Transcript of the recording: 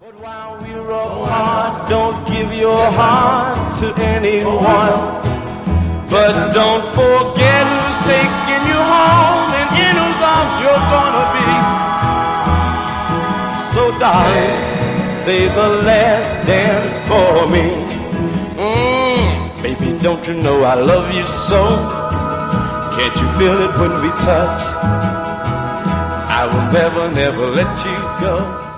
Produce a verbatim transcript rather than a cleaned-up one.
But while we're apart, don't give your heart to anyone. But don't forget who's taking you home and in whose arms you're gonna be. So darling, say the last dance for me. Mm, baby, don't you know I love you so? Can't you feel it when we touch? I will never, never let you go.